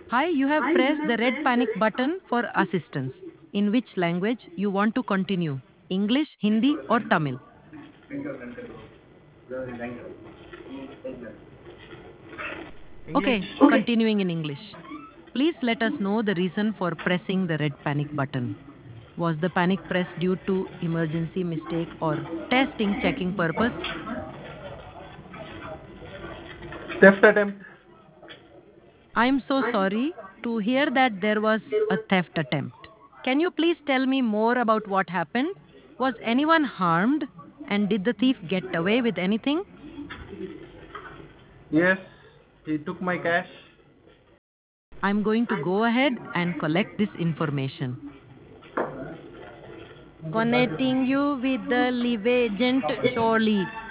Hi, you have pressed the red panic button for assistance. In which language you want to continue? English, Hindi, or Tamil? English. Okay, continuing in English. Please let us know the reason for pressing the red panic button. Was the panic press due to emergency mistake or testing checking purpose? Theft attempt. I am so sorry to hear that there was a theft attempt. Can you please tell me more about what happened? Was anyone harmed? And did the thief get away with anything? Yes, he took my cash. I'm going to go ahead and collect this information. Connecting you with the live agent, surely.